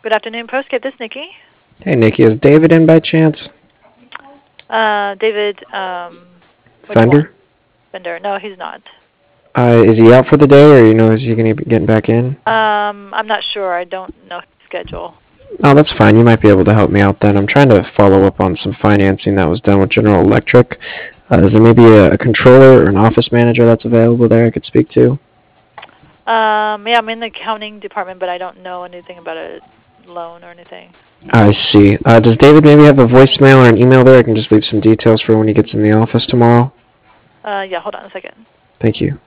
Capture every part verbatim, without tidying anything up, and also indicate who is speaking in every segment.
Speaker 1: Good afternoon, Postgate. This is Nikki.
Speaker 2: Hey, Nikki, is David in by chance?
Speaker 1: Uh, David, um, which
Speaker 2: Fender?
Speaker 1: one? Fender. No, he's not.
Speaker 2: Uh, is he out for the day, or you know, is he going to be getting back in?
Speaker 1: Um, I'm not sure. I don't know his schedule.
Speaker 2: Oh, that's fine. You might be able to help me out then. I'm trying to follow up on some financing that was done with General Electric. Uh, is there maybe a, a controller or an office manager that's available there I could speak to?
Speaker 1: Um, yeah, I'm in the accounting department, but I don't know anything about a loan or anything.
Speaker 2: I see. Uh, does David maybe have a voicemail or an email there? I can just leave some details for when he gets in the office tomorrow.
Speaker 1: Uh, yeah, hold on a second.
Speaker 2: Thank you.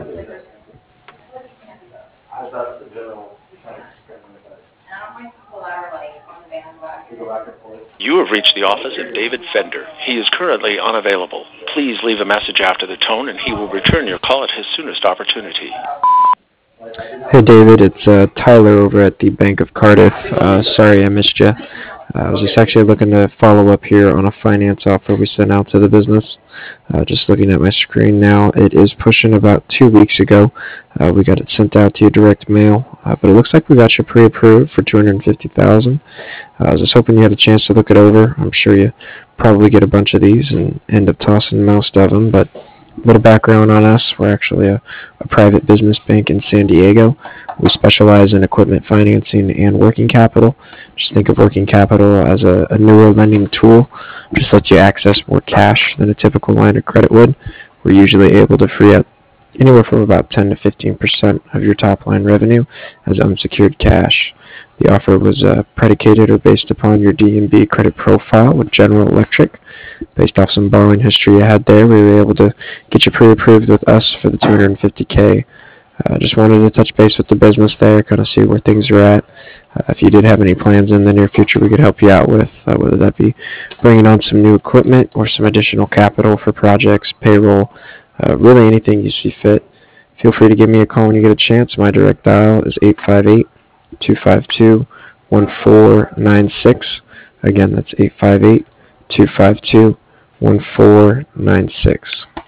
Speaker 3: You have reached the office of David Fender. He is currently unavailable. Please leave a message after the tone, and he will return your call at his soonest opportunity.
Speaker 2: Hey, David. It's uh, Tyler over at the Bank of Cardiff. Uh, sorry I missed you. Uh, I was just actually looking to follow up here on a finance offer we sent out to the business. Uh, just looking at my screen now, it is pushing about two weeks ago. Uh, we got it sent out to you direct mail, uh, but it looks like we got you pre-approved for two hundred fifty thousand dollars. Uh, I was just hoping you had a chance to look it over. I'm sure you probably get a bunch of these and end up tossing most of them, but a little background on us. We're actually a, a private business bank in San Diego. We specialize in equipment financing and working capital. Just think of working capital as a, a newer lending tool. Just lets you access more cash than a typical line of credit would. We're usually able to free up anywhere from about ten to fifteen percent of your top line revenue as unsecured cash. The offer was uh, predicated or based upon your D and B credit profile with General Electric. Based off some borrowing history you had there, we were able to get you pre-approved with us for the two hundred fifty K. Uh, just wanted to touch base with the business there, kind of see where things are at. Uh, if you did have any plans in the near future we could help you out with, uh, whether that be bringing on some new equipment or some additional capital for projects, payroll, uh, really anything you see fit. Feel free to give me a call when you get a chance. My direct dial is eight five eight, two five two, one four nine six. Again, that's eight five eight, two five two, one four nine six.